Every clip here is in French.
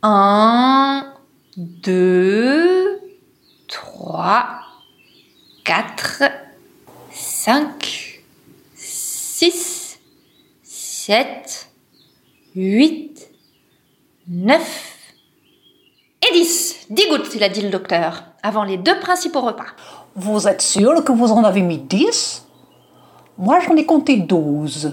1, 2, 3, 4, 5, 6, 7, 8, 9 et 10. 10 gouttes, il a dit le docteur, avant les 2 principaux repas. Vous êtes sûr que vous en avez mis 10? Moi, j'en ai compté 12.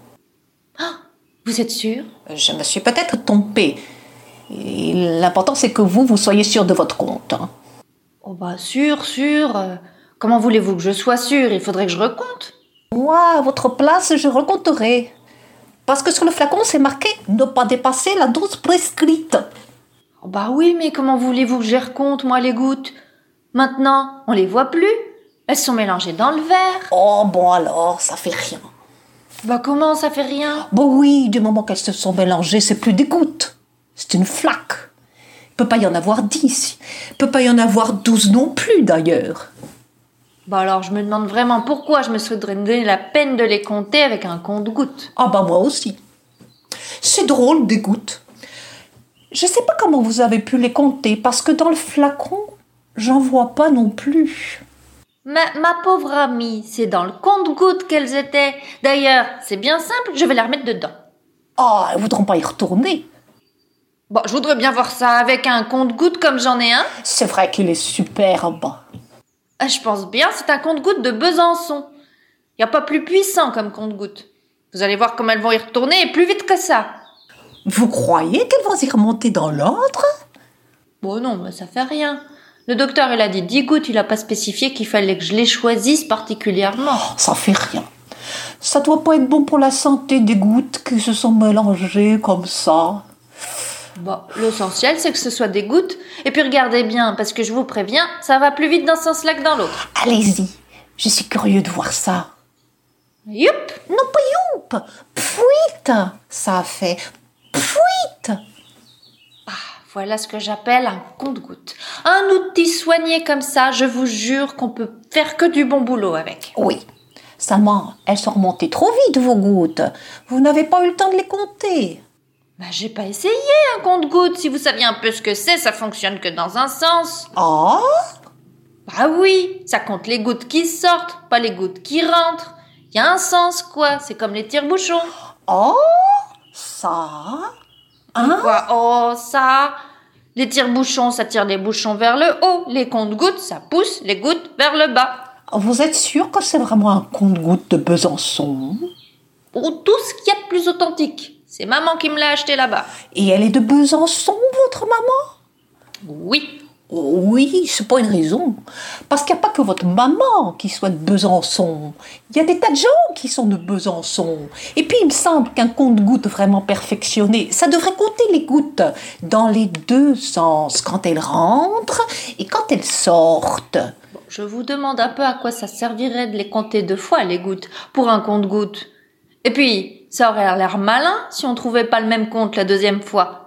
Vous êtes sûr? Je me suis peut-être trompée. Et l'important, c'est que vous soyez sûr de votre compte. Oh bah sûr. Comment voulez-vous que je sois sûre? Il faudrait que je recompte. Moi, à votre place, je recompterai. Parce que sur le flacon, c'est marqué « Ne pas dépasser la dose prescrite ». Oh bah oui, mais comment voulez-vous que je les recompte, moi, les gouttes? Maintenant, on les voit plus. Elles sont mélangées dans le verre. Oh, bon alors, ça fait rien. Bah comment, ça fait rien? Bon oui, du moment qu'elles se sont mélangées, c'est plus des gouttes. C'est une flaque. Il peut pas y en avoir 10. Il peut pas y en avoir 12 non plus, d'ailleurs. Bah alors, je me demande vraiment pourquoi je me serais donné la peine de les compter avec un compte-gouttes. Ah bah moi aussi. C'est drôle, des gouttes. Je sais pas comment vous avez pu les compter, parce que dans le flacon, j'en vois pas non plus. Ma pauvre amie, c'est dans le compte-gouttes qu'elles étaient. D'ailleurs, c'est bien simple, je vais la remettre dedans. Ah, elles voudront pas y retourner. Bon, je voudrais bien voir ça avec un compte-gouttes comme j'en ai un. C'est vrai qu'il est superbe. Je pense bien, c'est un compte-gouttes de Besançon. Y a pas plus puissant comme compte-gouttes. Vous allez voir comme elles vont y retourner et plus vite que ça. Vous croyez qu'elles vont y remonter dans l'ordre? Bon non, mais ça fait rien. Le docteur, il a dit 10 gouttes, il a pas spécifié qu'il fallait que je les choisisse particulièrement. Oh, ça fait rien. Ça doit pas être bon pour la santé des gouttes qui se sont mélangées comme ça. Bon, l'essentiel, c'est que ce soit des gouttes. Et puis regardez bien, parce que je vous préviens, ça va plus vite dans ce sens-là que dans l'autre. Allez-y, je suis curieux de voir ça. Youp! Non, pas youp, pfuit, ça a fait pfuit. Voilà ce que j'appelle un compte-gouttes. Un outil soigné comme ça, je vous jure qu'on peut faire que du bon boulot avec. Oui, seulement, elles sont remontées trop vite, vos gouttes. Vous n'avez pas eu le temps de les compter. Bah, j'ai pas essayé un compte-gouttes. Si vous saviez un peu ce que c'est, ça fonctionne que dans un sens. Ah, Bah oui, ça compte les gouttes qui sortent, pas les gouttes qui rentrent. Y a un sens, quoi. C'est comme les tire-bouchons. oh, ça, hein? Quoi? Oh, ça. Les tire-bouchons, ça tire les bouchons vers le haut. Les compte-gouttes, ça pousse les gouttes vers le bas. Vous êtes sûr que c'est vraiment un compte-gouttes de Besançon? Pour tout ce qu'il y a de plus authentique. C'est maman qui me l'a acheté là-bas. Et elle est de Besançon, votre maman? Oui. Oh oui, c'est pas une raison. Parce qu'il n'y a pas que votre maman qui soit de Besançon. Il y a des tas de gens qui sont de Besançon. Et puis, il me semble qu'un compte-gouttes vraiment perfectionné, ça devrait compter les gouttes dans les 2 sens, quand elles rentrent et quand elles sortent. Bon, je vous demande un peu à quoi ça servirait de les compter 2 fois, les gouttes, pour un compte-gouttes. Et puis, ça aurait l'air malin si on trouvait pas le même compte la 2e fois.